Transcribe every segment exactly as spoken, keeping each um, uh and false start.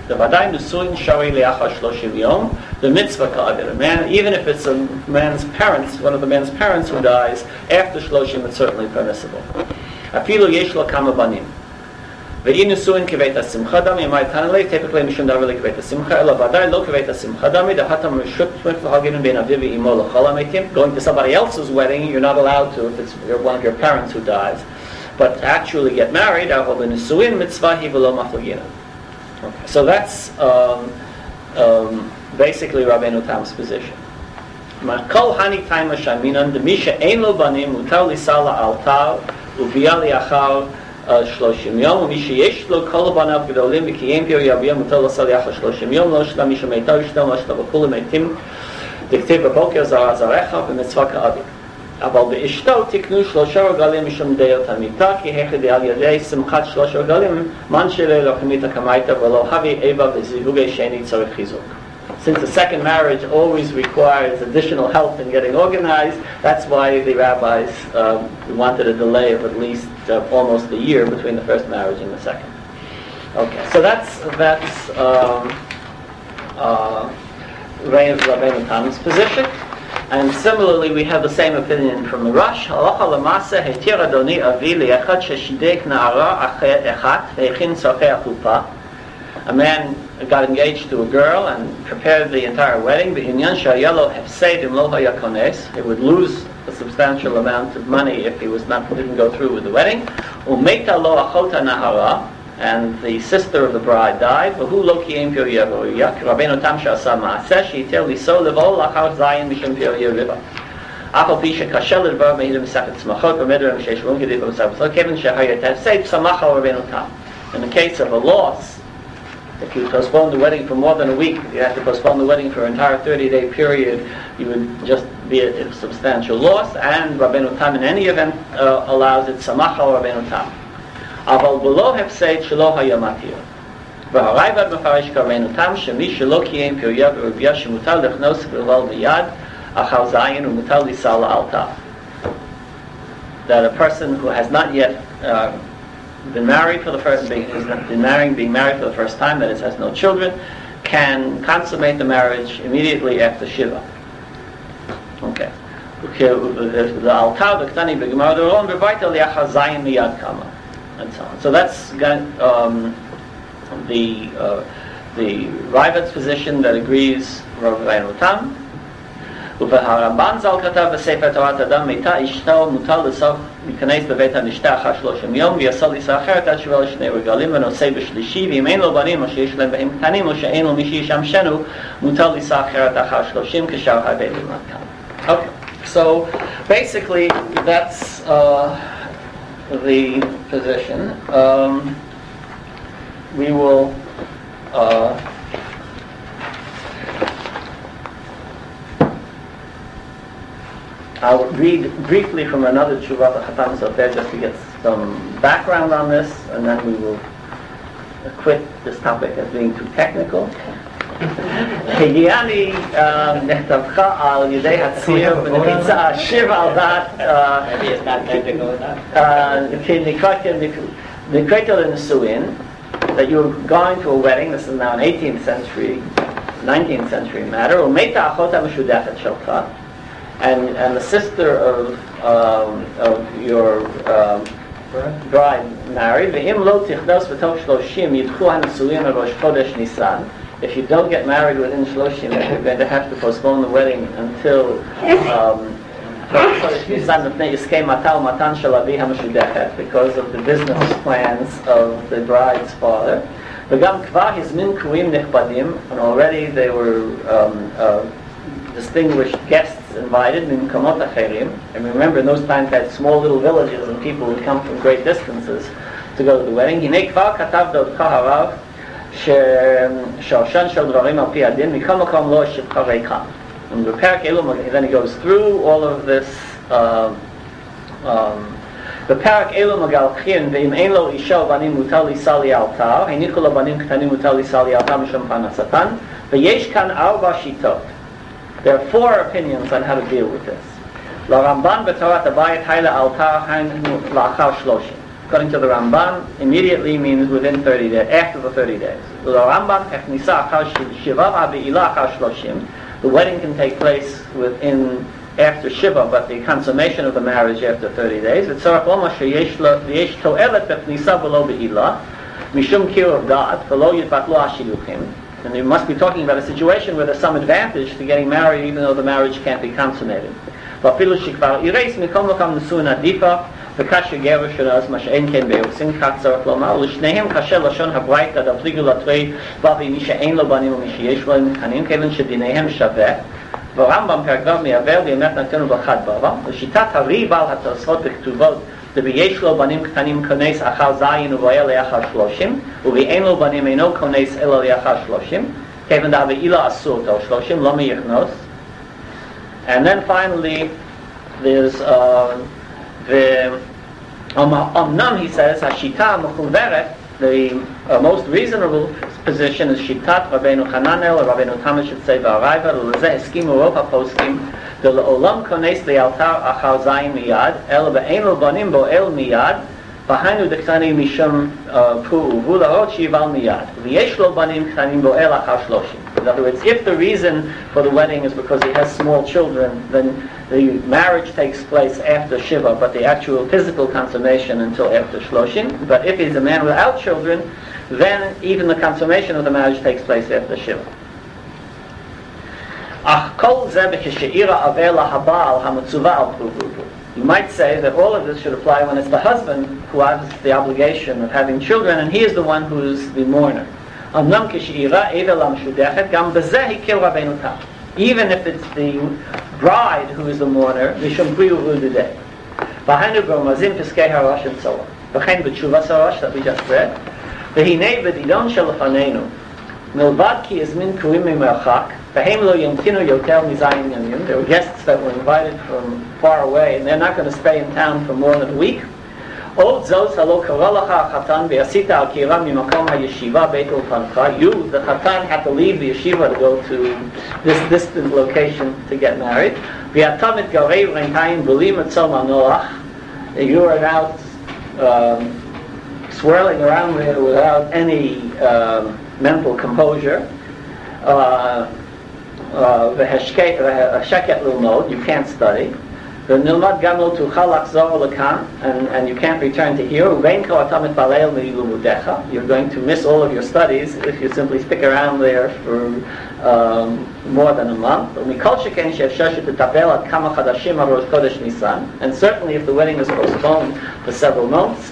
The Vadai Nusuin Shari Leachar Shloshim Yom, the mitzvah ka'adir. A man, even if it's a man's parents, one of the man's parents who dies, after Shloshim it's certainly permissible. Afilu yesh lo kama banim. Ve'in nusuin kiveit ha-simcha dami, amai tanalei, typically mishum davar le kiveit ha-simcha, ela vadai lo kiveit ha-simcha dami, the hatam rishut tmif v'hagin ben aviv imo l'chol ha-metim. Going to somebody else's wedding, you're not allowed to if it's one of your parents who dies. But to actually get married, ahol b'nusuin mitzvah hi v'lo maflagina. Okay. So that's um, um, basically Rabbeinu Tam's position. Kol hani taima shaminan demisha ein lo banim mutar lisala altar uviya liachar shloshim yom umisha yesh lo kol banav gedolim v'kiyem pir yaviyah mutar lisala liachar shloshim yom lo shla misha meitav yishtam lo shla v'kulu meitim diktiv b'boker zara zarecha v'mitzvah ka'adir. אבל באשתו תקנו שלושה רגלים משום דיות המיטה, כי היחד על ידי שמחת שלושה רגלים, מן שלה לא כמיתה כמייתה, ולא הביא איבה וזיווגי שני צריך חיזוק. Since the second marriage always requires additional help in getting organized, that's why the rabbis um, wanted a delay of at least uh, almost a year between the first marriage and the second. Okay, so that's that's um, uh, Rabbeinu Tam's position. And similarly, we have the same opinion from the Rosh. A man got engaged to a girl and prepared the entire wedding. It would lose a substantial amount of money if he was not didn't go through with the wedding. And the sister of the bride died. Rabbeinu Tam she'asa ma'aseh she'iter liso levo lachar zayin mishum pir yeriva. Afal pi shekasher ledvar mehidim mesachet tzmachot b'medrim sheish rum kediv b'mesachet kevin shehayet hafsei p'samacha Rabbeinu Tam. In the case of a loss, if you postpone the wedding for more than a week, you have to postpone the wedding for an entire thirty-day period, you would just be a, a substantial loss. And Rabbeinu Tam, in any event, uh, allows it samacha Rabbeinu Tam. אבל בלא הפסד שלא היה מתיר. והרייבד מפרש כרבנו תם שמי שלא קיים פריה ורבייה שמותר לכנוס ולבל ביד אחר זין ומותר ליסה לאלתר. That a person who has not yet uh, been married for the first being has not been marrying, being married for the first time, that is, has no children, can consummate the marriage immediately after Shiva. Okay. The altar, the ktani, the gemara, the ron, bevaita liachar zayin miyad kama. And so on. So that's um, the uh, the Ravid's position that agrees with Rabbeinu Tam. והרמב"ן ז"ל כתב בספר תורת אדם מיתה אשתו מותר לסוף להיכנס בבית הנשתה אחר שלושים יום ויעשה ליסה אחרת עד שווה לשני רגלים ונושא בשלישי ואם אין לו בנים או שיש להם בהם קטנים או שאין לו מי שישמשנו מותר ליסה אחרת אחר שלושים כשאר הבנים עד כאן. Okay, so basically that's uh, the position. Um, we will uh, I'll read briefly from another Tshuvat HaChatam Sofer just to get some background on this, and then we will quit this topic as being too technical. הגיעני נכתבך על ידי הציר ונפיצה השיר על דעת נקראת לנישואין, that you're going to a wedding. This is now an eighteenth century, nineteenth century matter. ומתה האחות המשודכת שלך, and and the sister of um, of your um, bride married. ואם לא תכנס בתוך שלושים ידחו הנישואין לראש חודש ניסן. If you don't get married within Shloshim, you're going to have to postpone the wedding until um, because of the business plans of the bride's father. And already they were um, uh, distinguished guests invited. And remember, in those times they had small little villages and people would come from great distances to go to the wedding. ששרשן של דברים על פי הדין מכל מקום לא שפחה ריקה. And בפרק אלו, then he goes through all of this. uh, um, בפרק אלו מגלחין, ואם אין לו אישה ובנים מותר לישא לי אלתר, הניחו לו בנים קטנים מותר לישא לי אלתר משום פרנסתן, ויש כאן ארבע שיטות. There are four opinions on how to deal with this. לרמב"ן בתורת הבית הילה אלתר היינו לאחר שלושים. according to the Ramban, immediately means within thirty days, after the thirty days. The Rambam, the wedding can take place within after Shiva, but the consummation of the marriage after thirty days. It's Mishum Kir of God, and you must be talking about a situation where there's some advantage to getting married even though the marriage can't be consummated. וקשה גבר של אז מה שאין כן באוסין כך צריך לומר לשניהם קשה לשון הברייתא דפליגו לתרי ואבי מי שאין לו בנים ומי שיש לו מכנים כיוון שדיניהם שווה והרמב"ם פרק ו' מייבא באמת נתנו בחד בבא לשיטת הריבה על התוספות בכתובות ויש לו בנים קטנים כונס אחר זין ובועל לאחר שלושים ואין לו בנים אינו כונס אלא לאחר שלושים כיוון דאבעילה עשו אותו שלושים לא מיכנוס. And then finally there's uh, the Omnam, he says, Hashita Mechuveret, the uh, most reasonable position is Shitat Rabbeinu Hananel, Rabbeinu Tamash Shetzei V'Araiva, L'lezeh Eskimu Rov HaPoskim, L'olam Kones Li'altar Achar Zayin Miyad, El Be'en Lo Banim Bo El Miyad, V'hainu Dektani Mishum Pu'u, V'ula'ot Shival Miyad, V'yesh Lo Banim Ktanim Bo El Achar Shloshim. In other words, if the reason for the wedding is because he has small children, then the marriage takes place after Shiva, but the actual physical consummation until after Shloshim. But if he's a man without children, then even the consummation of the marriage takes place after Shiva. You might say that all of this should apply when it's the husband who has the obligation of having children, and he is the one who is the mourner. Even if it's the bride who is the mourner, and so on. That we just read. There were guests that were invited from far away, and they're not going to stay in town for more than a week. You, the Chatan, had to leave the yeshiva to go to this distant location to get married. You were out um, swirling around there without any um, mental composure. Uh, uh, you can't study. And, and you can't return to here. You're going to miss all of your studies if you simply stick around there for um, more than a month. And certainly if the wedding is postponed for several months,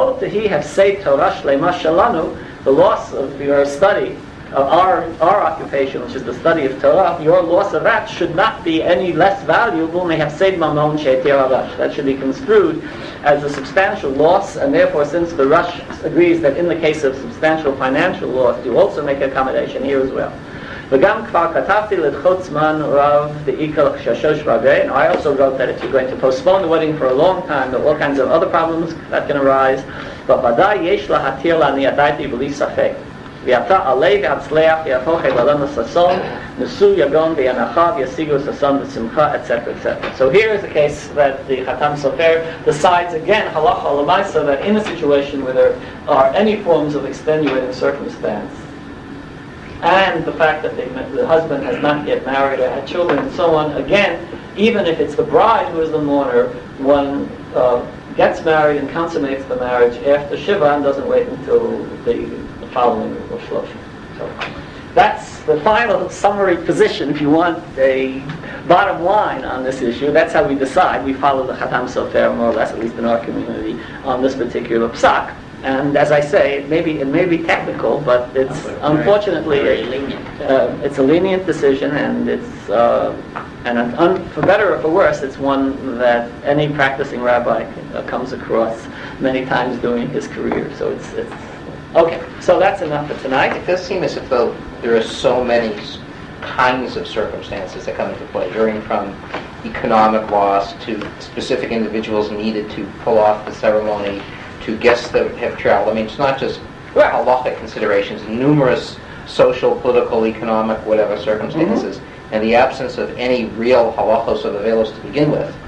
the loss of your study, Uh, our our occupation, which is the study of Torah, your loss of that should not be any less valuable. May have said mamon she'etir harash. That should be construed as a substantial loss, and therefore, since the Rush agrees that in the case of substantial financial loss, you also make accommodation here as well. וגם כבר כתבתי לדחות זמן רב דאיקל חשש רבה, and I also wrote that if you're going to postpone the wedding for a long time, there are all kinds of other problems that can arise. בוודאי יש להתיר לענייתי בלי ספק. ואתה עלה והצלח ויהפוך את עולם לששון, נשוא יגון וינחה וישיגו ששון ושמחה, et cetera, et cetera. So here is the case that the Chatam Sofer decides again, halacha l'maisa, that in a situation where there are any forms of extenuating circumstance, and the fact that they, the husband has not yet married or had children and so on, again, even if it's the bride who is the mourner, one uh, gets married and consummates the marriage after Shiva and doesn't wait until the following Rosh Hashanah. So that's the final summary position. If you want a bottom line on this issue, that's how we decide. We follow the Chatam Sofer more or less, at least in our community, on this particular psak. And as I say, it may be it may be technical, but it's unfortunately a, uh, it's a lenient decision, and it's uh, and an un, for better or for worse, it's one that any practicing rabbi uh, comes across many times during his career. So it's it's. Okay, so that's enough for tonight. It does seem as if though there are so many kinds of circumstances that come into play, varying from economic loss to specific individuals needed to pull off the ceremony, to guests that have traveled. I mean, it's not just halachic considerations, numerous social, political, economic, whatever circumstances, mm-hmm. and the absence of any real halachos of avelos to begin with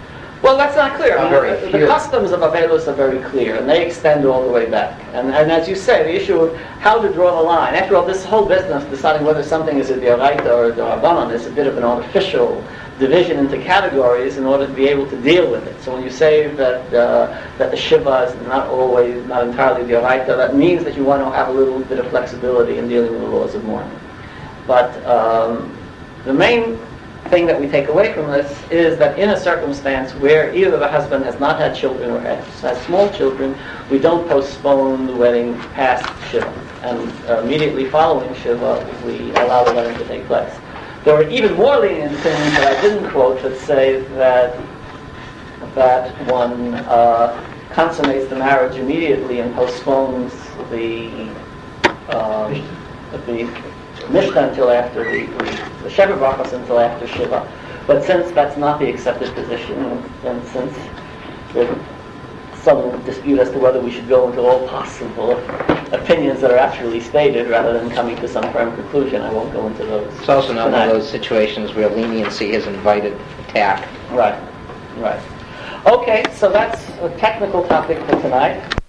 Well, that's not clear. Not I mean, very the, the clear. customs of Avelus are very clear, and they extend all the way back. And, and as you say, the issue of how to draw the line. After all, this whole business, deciding whether something is a Dioraita or a Dorabanan, is a bit of an artificial division into categories in order to be able to deal with it. So when you say that uh, that the Shiva is not always, not entirely Dioraita, that means that you want to have a little bit of flexibility in dealing with the laws of mourning. But um, the main thing that we take away from this is that in a circumstance where either the husband has not had children or has, has small children, we don't postpone the wedding past Shiva. And uh, immediately following Shiva, we allow the wedding to take place. There are even more lenient things that I didn't quote that say that that one uh, consummates the marriage immediately and postpones the um, the Mishka until after the, the Sheva Brachos until after Shiva. But since that's not the accepted position, and since there's some dispute as to whether we should go into all possible opinions that are actually stated rather than coming to some firm conclusion, I won't go into those. It's also not tonight. one of those situations where leniency has invited attack. Right, right. Okay, so that's a technical topic for tonight.